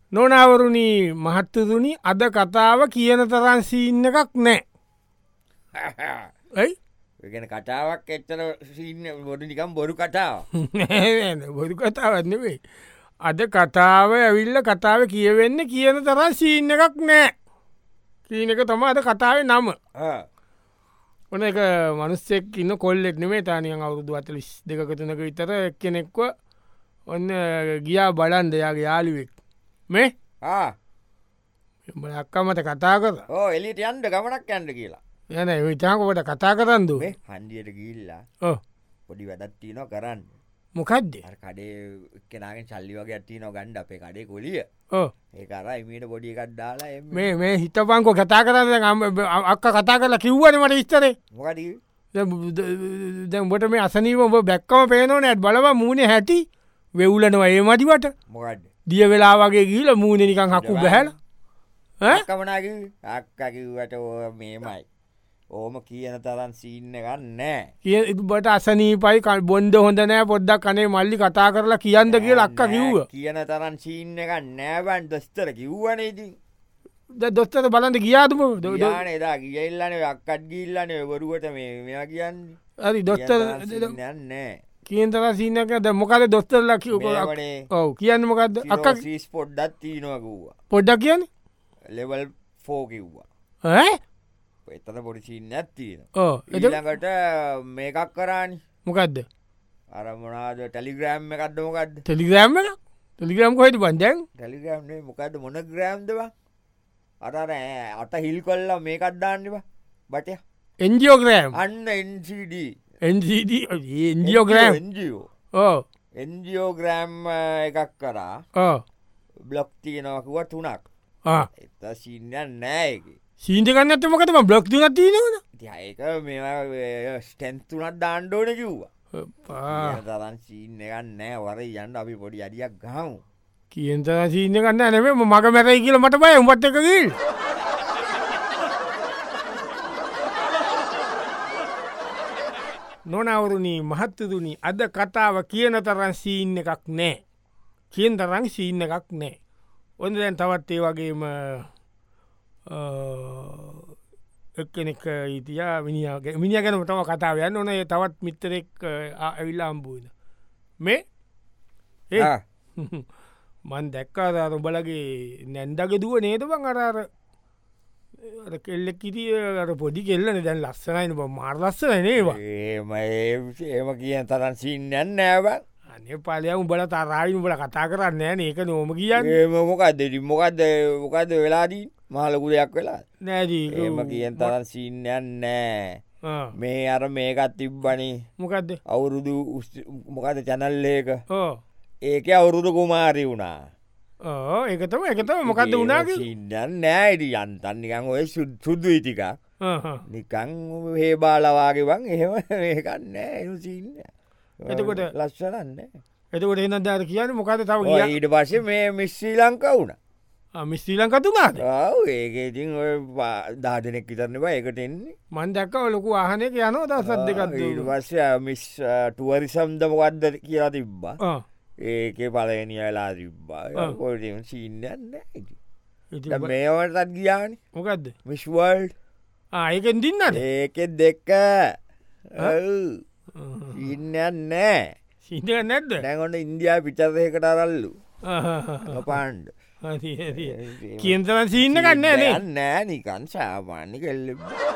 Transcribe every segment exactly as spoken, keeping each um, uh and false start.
නොනවරුණී මහත්තතුනි අද කතාව කියන තරන් සීන්න එකක් නෑ ඇයි ගෙන කතාවක් එත්තර සිීන්න බොඩු නිකම් බොරු කතාව බොදු කතාවන්න වේ අද කතාව ඇවිල්ල කතාව කියවෙන්න කියන තරන් සීන්න එකක් නෑ කීන එක තම අද කතාව නම ඕන එක මනුස්සෙක් ඉන්න කොල්ලෙක් නෙමේ තානියන් අවුරුදු අතලිස් දෙකතුනක විතර එක්කෙනෙක්ව ඔන්න ගියා බලන් දෙයාගේ යාලිවෙක් මේ අක්කමට කතා කර ඕ එලිට යන්ඩ ගමනක් යන්ඩ කියලා යන විතාකොට කතා කරන්දු හන්දියට ගිල්ලා පොඩි වැඩත්තිී නො කරන්න මොකක්ද කඩේ කෙනගෙන් සල්ලි වගේ ඇත්ති නො ගණ්ඩ අපේ කඩේ කොලිය ඒකර එමට පොඩි එකක් දාලා මේ මේ හිතපංකො කතා කරන්න අක්ක කතා කරලා කිව්වන මට ඉස්තරේ මොකඩ දැම්බට මේ අසනීම ඔබ බැක්කම පේනෝ නැත් බලව මූුණ හැටි වෙවුලනවා ඒ මදිවට මොකඩ දිය වෙලා වගේ ගීල මූුණ නිකං හකු බැහල කමනග අක්කකිවට මේමයි ඕම කියන තරන් සිීන්න ගන්නෑ කිය බට අසනීපයි බොන්්ඩ හොඳ නෑ පොඩ්ඩක් කනේ මල්ලි කතා කරලා කියන්ද කිය ලක්ක කිව්ව කියන තරන් සිීන්න එක නෑබන් දොස්තර කිව්වනේදී ද දොස්තර බලන්ට ගියාතුම යාන එදා කියල්ලන අක්කත් ගිල්ලන වරුවට මේ මෙයා කියන්න ඇරි දොස්තර නෑ කියන් තර සිීනක ද මොකද දොස්තරලා කිවනේ ඔව කියන්න මොකක්ද අක්ක සීස් පොඩ්ඩත් තිීනවකව්වා පොඩ්ඩක් කියන්න ලෙවල් ෆෝ කිව්වා ඈ එතන පොඩිසිී නැත්තින ඕ එළඟට මේකක් කරානි මොකක්ද අරමනාද ටෙලිග්‍රෑම් එකක්ද මොකක්ද ටෙලිග්‍රෑම් එක ටෙලිග්‍රම් කොයිට බන්දැන් ටෙලිග්‍රම්නේ මොකක්ද මොන ග්‍රෑම්දවා අරර අත හිල් කොල්ලා මේකත් දාන්නවා බටය එන්ජියෝග්‍රෑම් අන්න එන්සිඩ එන්ජියෝග්‍රෑම් එන්ජෝ ඕ එන්ජියෝග්‍රෑම් එකක් කරා ඕ බ්ලොක් තියෙනවකුව තුනක් එත සිීන්න නෑක සීන්ටකන්න ඇත මොකටම බ්ලොක් තුන තියනවන ඒක මේ ස්ටැන්තුනත් දාණ්ඩෝන කිව්වා තරන් සීන්න එකන්න නෑ වර යන්න අපි පොඩි අඩියක් ගහමු කියන්ත සීන්න කන්න නැවේ මග මැරයි කියල මට බය උඹත් එකකිල් නොනවරුණී මහත්තතුනි අද කතාව කියන තරන් සීන්න එකක් නෑ කියෙන් තරන් සීන්න එකක් නෑ ඔන්න දැන් තවත් ඒ වගේම එක්කෙනෙක් ඉතියා මිනිියගේ මිනිිය ගැනම තම කතාව යන්න ඕන තවත් මිත්තරෙක් ඇවිල්ලා අම්බූන මේ ඒ මන් දැක්කාදාර උඹලගේ නැන්දග දුව නේද බං අරාර කෙල්ලෙක් ඉතිය පොඩි කෙල්ලන දැන් ලස්සනයින මාර් ලස්සන නේවා ඒම ඒම කියෙන් තරන් සිීන්නන්න නෑබන් අනේ පලය උඹල තරායි උඹල කතා කරන්න ෑන ඒක නොම කියන්න ඒම මොකක්ද මොකක්ද මොකක්ද වෙලාදී මහලකු දෙයක් වෙලා නෑදී ඒම කියෙන් තරන් සිීන්නයන් නෑ මේ අර මේකත් තිබ්බනි මොකක්ද අවුරුදු මොකද චැනල්ලේක ඕ ඒක අවුරුදු කුමාරි වුණා ඕ ඒකතම එකතම මොකක්ද වුණාගේ සිීන්නන් නෑඩ යන්තන් නිකං ඔය සුද්දු ඉතික නිකං හේ බාලවාගේ වන් එහෙම ඒකන්න එනු සිීන්න එතකොට ලස්සනන්න එතකොට එන දාර කියන්න මොකද තව ඊට පස්සේ මේ මිස්සී ලංකා වුණ මිස්ත්‍රී ලංකතුනාද ඒකඉතින් ඔය දාදනෙක් විතරනවා එකට එන්නේ මන්දක්ක ලොකු ආහනක යනෝ ද සද්දකත් පස්ස මිස් ටුවරිසම්ද මොකක්ද කියලා තිබ්බා ඒක පලගනියලා තිබ්බා කොට සිීන්නන්න මේවටත් ගියාන මොකක්ද මිස්වල්ඩ් ආයකෙන් දින්නද ඒක දෙක්ක ඉන්නන්න නෑ සිීක නැද්ද නැගොට ඉන්දයා පිචරයකට අරල්ලු පාන්්ඩ කියන්තන සිීන්න කන්න නේ නෑ නිකන් සාමාන්‍ය කෙල්ල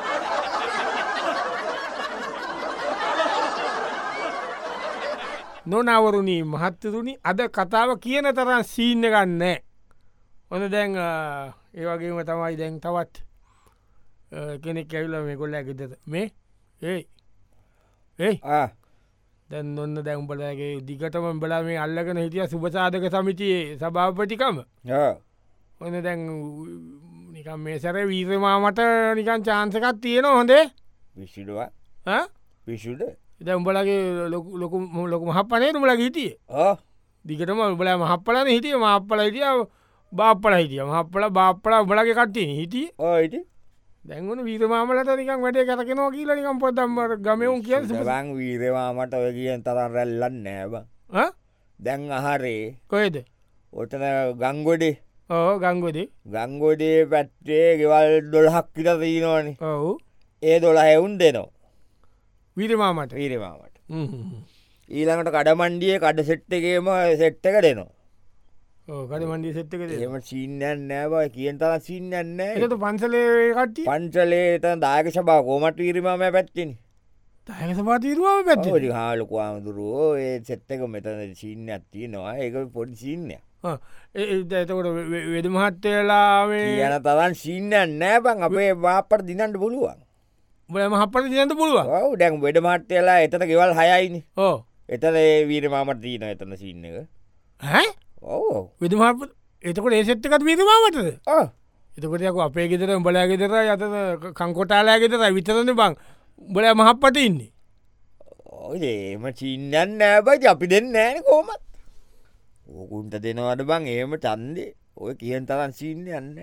නොනවරුණී මහත්තතුනි අද කතාව කියන තරන් සීන්න ගන්නෑ ඔන්න දැන් ඒවගේම තමයි දැන් තවත් කෙනෙක් ඇවිල මේ කොල්ල ඇගෙතද මේ ඒ ඒ දැන් ඔන්න දැම්බලගේ දිගටම බලා මේ අල්ලගෙන හිටිය සුපසාධක සමිතියේ සභාපටිකම ඔන්න දැන් නිකම් මේ සැර වීරමාමට නිකන් චාන්සකත් තියෙන හොඳේ විසිඩවා විසුඩ ද උඹලගේ ලොකු ලොකු මහපනේ තුමල හිටිය දිගටම උබල මහපලන හිටිය මහපල හිටිය බාප්පල හිටිය මහපල බාප්පල උබලගේ කට්ටේ හිටිය ඕයිට දැන්වන වීරමාමලට නිකන් වැඩේ කතකෙනවා කියලා නිකම් පොදම්මට ගමවුන් කිය බං වීරවාමට ඔය කියෙන් තරන් රැල්ලන්න නෑබ දැන් අහරේ කොයද ඔතන ගංගොඩේ ඕ ගංගොදේ ගංගොඩේ පැත්තේ ගෙවල් දොළහක් විට දීනවාන ඔවු ඒ දොළ හැවුන් දෙනවා විරමාමට වීරමාවට ඊළඟට කඩමණ්ඩිය කඩ සෙට්ටකේම සෙට්ට එක දෙනවා කඩ මන්ඩිය සෙට්ක එම සිීන්නයන් නෑබයි කියෙන් තර සිීන්නන්න එට පන්සලේ කට්ටි පංචලේට දායක සභා කෝමට විරමාම පැත්තින දායක සපාතිරුවාව පැත්ති හාලුකවාමුදුරුවෝ ඒ සෙට්ටක මෙතන සිීන්න ඇත්ති නවා ඒක පොඩි සිීන්නය එතකොට වෙද මහත්තේලාේ යන තරන් සිීන්නයන් නෑබං අපේ වාපට දිනන්ට පුළුවන් බම හපට දිනට පුළුවන් ඔවු දැන් වෙඩ මහත්තේලා එතන ගෙවල් හයයින ඕ එතන වීරමාමට දීන එතන සින්න එක හැ ඕ විදම එතකොට ඒ සෙට්කත් වීරමාමටද එතකොටයක අපේ ගෙතර උඹලා ගෙතර යත කංකොටාලා ගෙතර විතරන බං උඹල මහප්පට ඉන්නේ ඔයම චින්නන් නෑබයි අපි දෙන්න ෑන කෝමත් ඕකුන්ට දෙනවට බං ඒම චන්දේ ඔය කියන් තරන් සින්න යන්න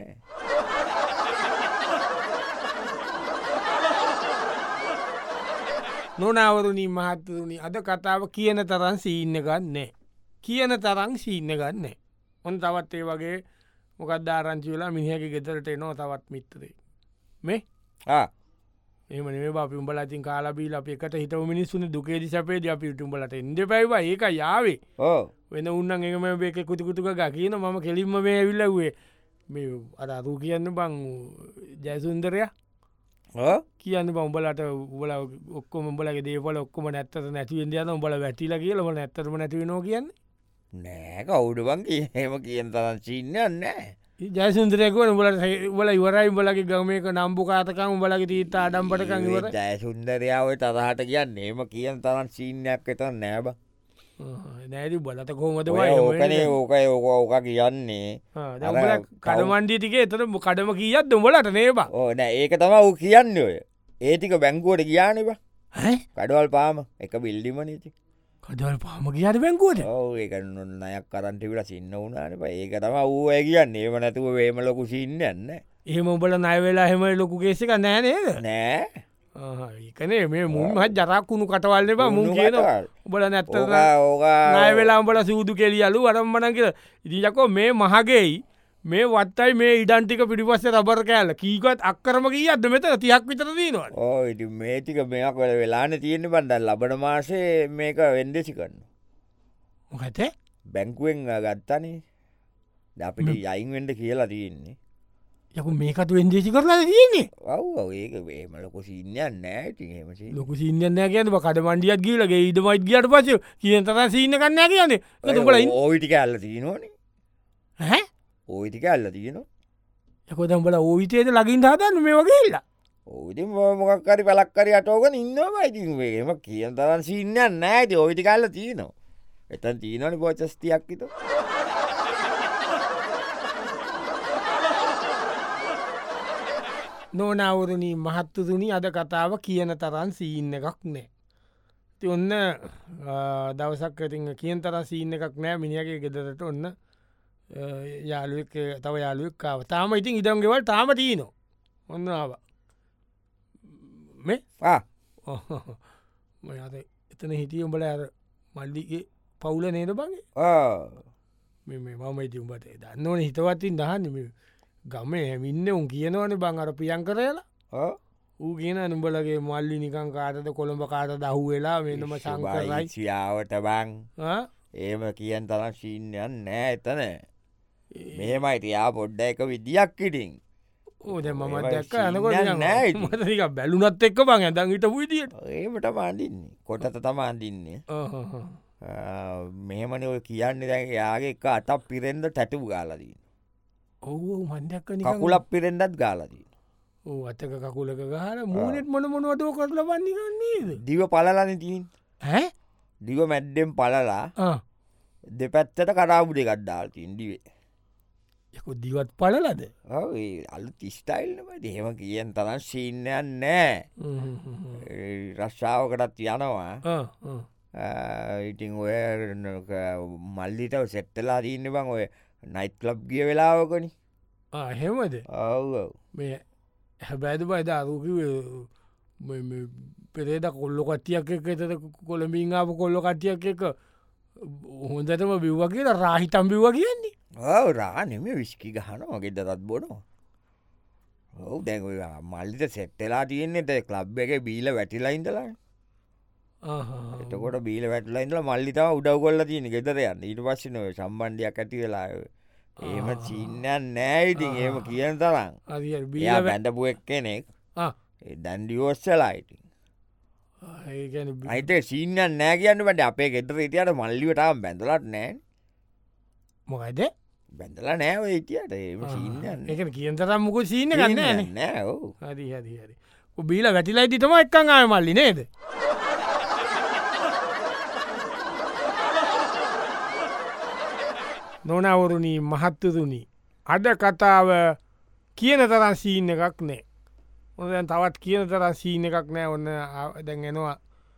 නොනවරුණී මහත්තරුණි අද කතාව කියන තරන් සීන්න ගන්නේ කියන තරං සීන්න ගන්න ඔොන් තවත් ඒ වගේ මොකක්ද ආරංචි වෙලා මිනිහක ගෙතරට එනවා තවත් මිත්තරේ මේ එමනේ අපි උඹලතින් කාලබීල අප එකට හිතව මිනිස්සුන දුකේදි සපේද අපි ටුම්ඹලට එන්ද පැයිවා ඒක යාවේ වෙන උන්නන් එම බේක කුතිකුතුක කියන මම කෙලින්ම මේ ඇවිල්ලවේ මේ අරරු කියන්න බං ජයසුන්දරය කියන්න බම්බලට උබල ඔක්කොම උඹලගේ දේපල ඔක්කොම නැත්තත නැතිවෙද යන උඹල වැටිල කියලම නැත්තම නැතිවෙනෝ කියන්න නෑ කවුඩ බංගේ හෙම කියෙන් තරන් සිීන්න නෑ ජයසුන්දරයකුව උඹලට උබල ඉවරයි උඹලගේ ගමයක නම්බු කාතකම් උඹලගේ තීත අඩම්පටකං ඉවර ජයසුන්දරයාව තරහට කියන්න ඒම කියන් තරන් සිීනයක් එත නෑබ නෑති බලත කොහොමද ඕකනේ ඕක ඕක ඕක කියන්නේ කඩමන්ඩිටික එතර කඩම කියත් දුඹලට නේබා ඕන ඒක තම වූ කියන්න ඔය ඒතික බැංකුවට කියන්නවා කඩවල් පාම එක බිල්ඩිම නීති කඩවල් පාම කියට බැංකුවට ඕ ඒක නොන්නයක් කරන්ට විල සින්න වුණනට ඒක තම වූ ඇ කියන්න ඒම නැතුව වේම ලොකු සින්න යන්න එහෙම උඹල නයවෙලා හෙම ලොකු කේසික නෑනේද නෑ ඒකනේ මේ මුන්මත් ජරක්කුණු කටවල්ල බ මුන් කියන උබල නැත්ත ඕක නය වෙලා උඹල සූදු කෙලියලු අරම්මන කියල ඉදිකෝ මේ මහගෙයි මේ වත්තයි මේ ඉඩන්ටික පිටිපස්ස රබර කෑල කීකත් අක්කරම කිය අද මෙත තියක් විතර දීනවා ඕ ඉති මේතික මෙයක් වල වෙලාන තියෙන බන්ඩල් ලබන මාසේ මේක වෙන්දෙසි කරන්න මොකතේ බැංකුවෙන් ගත්තනේ අපිට යයින්වෙන්ඩ කියලා තියෙන්නේ යකු මේකතු වෙන්දේසි කරලා තියන්නේ ඔව් ඒක වේම ලොක සිීන්නයන් නෑ ලොක සිීන්නය කියන්න කඩ මන්ඩියත් ගීලගේ ඉඩමයිත් ගියට පස කියන තර සිීන්න කන්න කියන්නේ බල ඕවිටික අල්ල තියනවාන හැ ඕවිටික අල්ල තියනවා යකොදම්බල ඕවිතයට ලගින් හදන්න මේ වගේල්ලා ඕවිති මොකක්කරි පලක්කරි අටෝගන ඉන්නවා ඉතින්ම කියන් තරන් සිීන්නයන් නෑති ඕවිටි කල්ල තියනවා එතන් තියනනි පෝචස්තියක් විත නොනවරණී මහත්තතුනි අද කතාව කියන තරන් සීන්න එකක් නෑ ති ඔන්න දවසක් ඇති කියෙන් තර සීන්න එකක් නෑ මිනිියගේ ගෙදරට ඔන්න යාලුවක් තව යාලුවක්කාව තාම ඉතින් ඉදන්ගෙවල් තාම තියනවා ඔන්න ආව මේ අද එතන හිටිය උඹල අර මල්ලිගේ පවුල නේද බගේ මෙ මම ඉති උඹට දන්න ඕන හිතවත්තින් දහන්න ගමේ හැමින්න උන් කියනවන බං අර පියන් කරලා ඌ කියන නුඹලගේ මල්ලි නිකං කාටද කොළඹ කාට දහු වෙලා වෙනම සංකරයි සියාවට බං ඒම කියන් තරම් ශීන්යන් නෑ එතන මෙහෙමයිට යා පොඩ්ඩ එක විදියක් ඉටින් ඕද මත් දැක්ක යනකොට නෑ මතක බැලුනත් එක්ක බං ඇදන් හිට විදිට ඒමට මාන්දින්නේ කොටත තමාන්දින්නේ මෙහෙමන ඔය කියන්නේ දැන් යාගේ එක අතක් පිරෙන්ද ටැටු ගාලදී ඔවු මන්දක්ක කකුලක් පිරෙන්ඩත් ගාලදී ඕ අතක කකුලක ගහල මූනෙත් මොන මොනවටෝ කරල වන්නේද දිව පලලන තිීන් හැ දිව මැඩ්ඩෙම් පලලා දෙපැත්තට කරාබුඩ ගඩ්ඩාල්තින් දිවේ යකු දිවත් පලලද අලු තිස්ටයිල්නම දෙහෙම කියන් තරන් ශීන්නයන් නෑ රශ්ාවකටත් යනවා ඉටිං ඔය මල්ලිට සෙට්ටලා තියන්න බං ඔය නයිට් ලබ් ගිය වෙලාවකනි හෙමද ඔව මේ හැබැද බයිද අරුකිව පෙරේද කොල්ලො කටියක් එක එතට කොළඹින් ආප කොල්ලො කටියක් එක හොඳටම බිව්ව කියලා රාහිතම් බිව්ව කියන්නේ රානෙම විස්කි ගහන ගෙද රත් බොනවා ඔවු දැන් මල්ලිත සෙට්ටලා තියෙන්නේ කලබ් එක බීල වැටිලා ඉඳලා එතකොට බීල වැටලා ඉඳලා මල්ලිතම උඩව් කොල්ල තියෙන ගෙදර යන්න ඊට පස්සේ නෝ සම්බන්ධයක් ඇති වෙලා එහෙම චීන්නයක් නෑ ඉතින් එහෙම කියන තරම් එයා බැඳපු එක්කෙනෙක් දැන් ඩිවෝස් වෙලා ඉතින් අයිත සීන්නයක් නෑ කියන්න බෑ අපේ ගෙදර හිටියට මල්ලිව තාම බැඳලාත් නෑ මොකද බැඳලා නෑ ඔය හිටියට එහෙම සීන්නයක් ඒක කියන තරම් මොකද සීන්න ගන්න නෑ ඔව් හරි හරි හරි බීල වැටිලා ඉදි තමයි එක්කන් ආවේ මල්ලි නේද නොනවරුණී මහත්තතුනි අද කතාව කියන තරන් සීන්න එකක් නෑ ඔොදැන් තවත් කියන තරන් සීන එකක් නෑ ඔන්න දැන් එනවා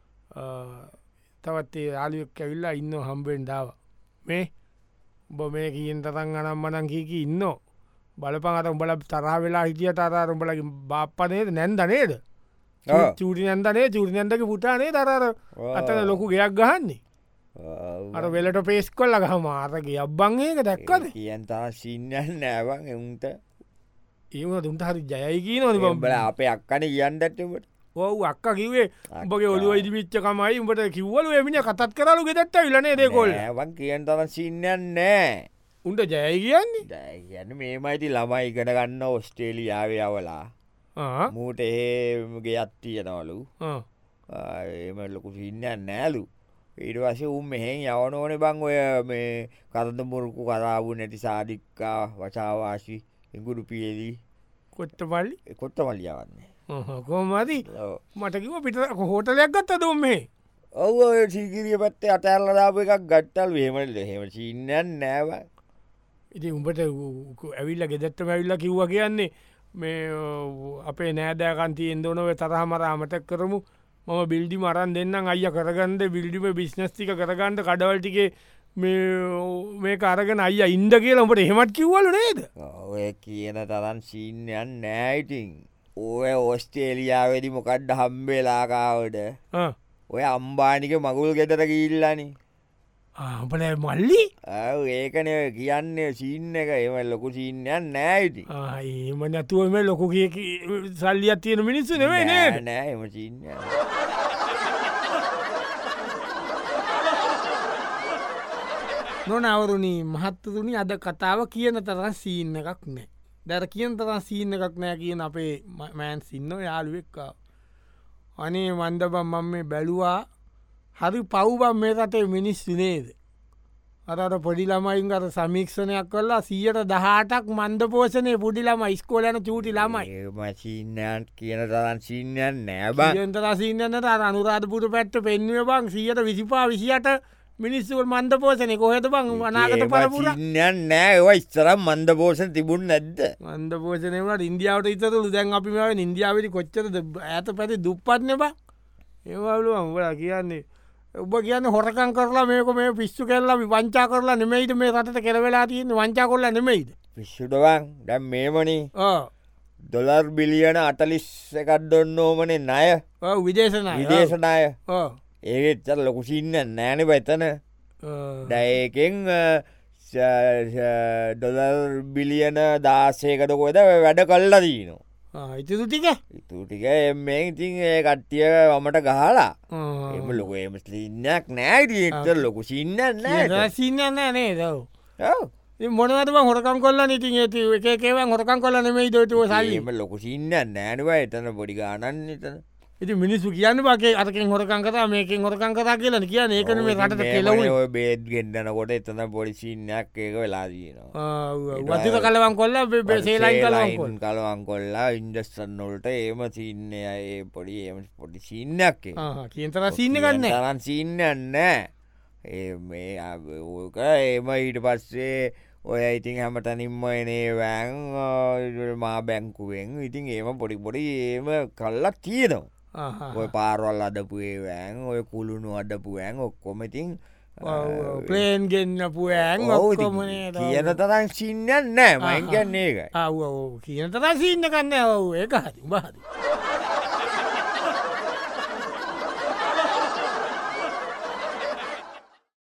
තවත්තේ යාලියක් ඇවිල්ලා ඉන්න හම්බෙන් දාව මේ උඹ මේ කියෙන් තරන් අනම් මනං කීකි ඉන්න බලපන් අත උඹල තරා වෙලා හිටිය තරාර උඹලගේ බාප්පනේද නැන්ද නේද චූටි නැන්දනේ චූටිනන්දක පුටානේ තරර අතන ලොකු ගයක් ගහන්නේ අර වෙලට පේස් කොල්ල ගහ මාරගේ අබ්බන් ඒක දැක්කද කියන්තා සිීන්නල් නෑවන් එවුන්ට ඒම දුන්ට හරි ජයයි කියන බල අපේ අක්කන කියන්නටට ඔවු අක්ක කිවේ උඹගේ ඔලුව ඉදිවිච්චකමයි උඹට කිව්වල එමිනි කතත් කරලු ගෙදත්ත විලනේ දෙකොල් වන් කියන් තම සින්නයන් නෑ උන්ට ජය කියන්නේ දැගන්න මේමයිති ළමයි ඉගෙන ගන්න ඔස්ට්‍රේලියාවේ අවලා මූට ඒගේ අත්තියනවලු එම ලොකු සින්නයන් නෑලු ඊට වශය උම් මෙහෙන් යවන ඕන බං ඔය මේ කරද මුරුකු කරාවු නැති සාධික්කා වචාවාශි ඉගුරු පියදී කොත්ත පල්ලි කොත්ත මල්ලියවන්නේ කොමදී මටකිව පිට හෝටලයක් ගත්ත දුම් මේ ඔව සීකිරිය පත්තේ අතඇල්ලදාප එකක් ගට්ටල් වේමට හෙම සින්නයන් නෑව ඉති උඹට ඇවිල්ල ගෙදත්ත ඇවිල්ල කිව්ව කියන්නේ මේ අපේ නෑදෑකන්ති එන්දෝනව තරහමරාමටක් කරමු මම බිල්ඩි මරන් දෙන්න අය කරගන්ද බිල්ඩිම බිස්නස්තික කරගන්නට කඩවල්ටිකේ මේ කාරගෙන අය ඉන්ද කියලට එහෙමත් කිව්වල නේද ඔය කියන තරන් සීන්නයන් නෑයිටිං ඔය ඕස්ටේලියාවැදි මොකක්ඩ හම්බේලාකාවට ඔය අම්බානික මගුල් ගෙතර කිල්ලනි අපල මල්ලි ඒකන කියන්නේ සීන්න එක එම ලොකු සීන්නයන් නෑයිති ඒම නැතුවම ලොකු සල්ලියක් තියෙන මිනිස්සු නෙවේ නෑ නෑ එම චීන්න නොනවරුණී මහත්තතුනි අද කතාව කියන තරන් සීන්න එකක් නෑ දැර කියන තරන් සීන්න එකක් නෑ කියන අපේ මෑන් සින්න යාළුවෙක්කා අනේ මන්දබම් මම මේ බැලුවා හරි පව්බම් මේ රටේ මිනිස්සු නේද අරට පොඩි ළමයින් අර සමීක්ෂණයක් කරලා සියයට දහටක් මන්ද පෝෂණය පුඩිලම ස්කෝලන චූටි ළමයි මචීන්නයන් කියන තරන් සිීන්නයන් නෑබ යන්තර සිීන්නට අනුරාධපුට පැත්ත පෙන්ුව බං සියයට විසිපා විසියට මිනිස්සුවල් මන්ද පෝෂණය කොහෙත බං වනාගත පරපුර යන් නෑ ඔ ස්තරම් මන්ද පෝෂණ තිබුණ නැද්ද මන්ද පෝෂණයවට ඉන්දියාවට ඉතතුළු දැන් අපිමාව ඉන්දියාවට කොච්චර ඇත පැති දුප්පත්න බා ඒවලු අම්වලා කියන්නේ ඔබ කියන්න හොරකන් කරලා මේක මේ පිස්සු කෙල්ලා වංචා කරලා නෙමයිද මේ රටට කෙරවෙලා තියෙන වංචා කොල්ල නෙමයිද පිස්සුටවන් දැම් මේමනි දොලර් බිලියන අටලිස් එකත් දොන්න ඕමනේ නය විදේශන විදේශනාය ඒචර ලොකුසින්න නෑන පැතන දැයකෙන් ඩොලර් බිලියන දාසයකට කොද වැඩ කල්ලා දීනවා ඉතිතු ටික ඉතු ටික එමෙන් ඉතින් ඒ කට්ටිය වමට ගහලා එම ලොක එම සින්නක් නෑ ට ලොකු සින්න නෑ සින්න නෑ නේ දව මොනවටම හොරකම් කොල්ල ඉතින් ඇති එකකව හොරකම් කොල්ල නෙමයි දතුව සල්ලීම ලොකු සින්න නෑනවා එතන පොඩි ගානන්න එතන ඉති මිනිස්සු කියන්න බගේ අතකින් හොරකං කතා මේකින් හොරකං කතා කියලන කියන ඒකන මේ රට කෙලව බේත් ගෙන්න්නනකොට එතන පොඩිසින්නයක් ඒක වෙලාදීනවා වතික කලවන් කොල්ල සේලයි කලවන් කලවන් කොල්ලා ඉන්ඩස්ටන් නොල්ට ඒම සින්නය ඒ පොඩි එම පොඩි සින්නයක් කියතර සින්න ගන්න තරන් සින්නන්න ඒ මේ ඕක ඒම ඊට පස්සේ ඔය ඉතින් හැමතනින්ම එනේ වැෑන් මා බැංකුවෙන් ඉතින් ඒම පොඩි පොඩි ඒම කල්ලක් තියෙනවා ඔය පාරවල් අඩපුේ වෑන් ඔය කුළුණු අඩපුෑන් ඔක්කොමතින් ප්ලේන් ගෙන්න්නපු ඇන් ඔක්කොමනේ කියන තරන් සින්නයන් නෑ මයින් කියන්නේ එක කියන තරන් සින්න කන්න ඔව ඒක හරි බහද